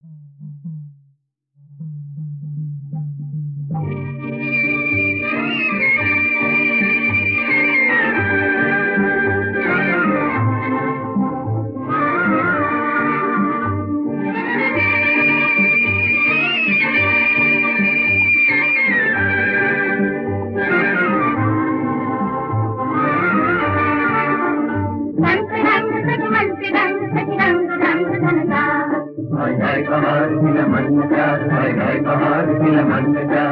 बहार खिला मन का, हाय हाय बहार खिला मन का।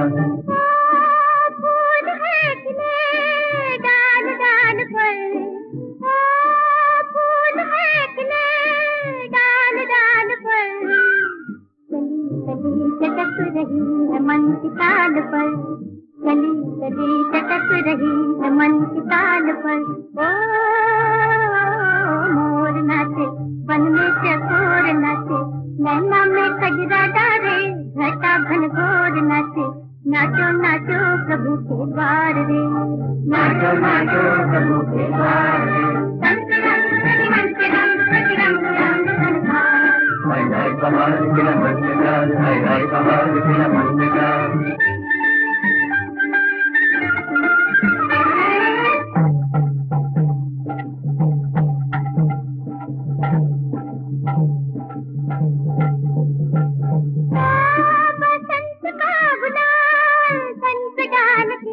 फूल है खिले डाल डाल पर, फूल है खिले डाल डाल पर। चली चली चटक रही है मन की ताल पर, चली चली चटक रही है मन की ताल पर। ओ मोर नाचे वन में चकोर नाचे, नैना में कजरा डारे घटा घन घोर नाचे। नाचो नाचो प्रभु के द्वार रे, नाचो नाचो प्रभु के द्वार रे। रंग रंग रंग रंग रंग रंग संसार। हाय हाय बहार खिला मन का, हाय हाय बहार खिला मन का। बसंत का गुलाल तन पे डाल के,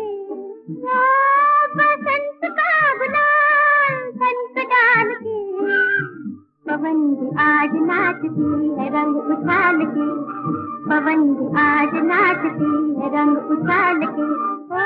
बसंत का गुलाल तन पे डाल के। पवन भी आज नाचती है रंग उछाल के, पवन भी आज नाचती है रंग उछाल के। ओ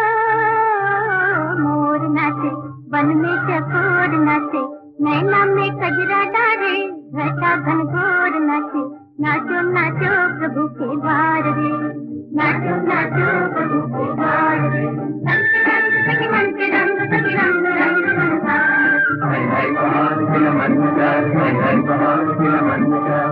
मोर नाचे वन में चकोर नाचे, नैना में कजरा डाले घटा घन घोर नाचे। नाचो नाचो प्रभु के द्वार रे, नाचो नाचो प्रभु के द्वार रे। रंग रंग रंग रंग रंग रंग संसार। हाय हाय बहार खिला मन का, हाय हाय बहार खिला मन का।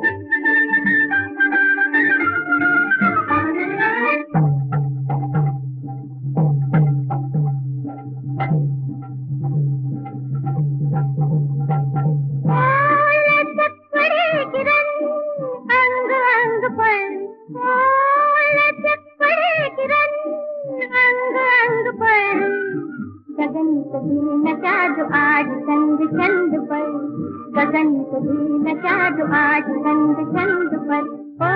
अंग अंग पर, लचक पड़े किरण अंग अंग पर। गगन को भी नचा दो आज चंद चंद पर, गगन को भी नचा दो आज चंद चंद पर। ओ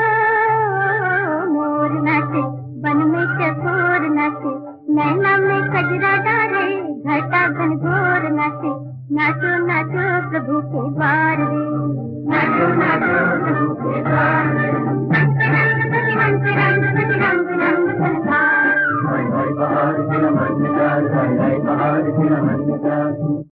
मोर नाचे वन में चकोर नाचे, नैना में कजरा डाले घटा घन घोर नाचे। नाचो नाचो प्रभु के द्वार रे, नाचो नाचो प्रभु के द्वार रे। रंग रंग रंग रंग संसार। हाय हाय बहार खिला मन का, हाय हाय बहार खिला मन का।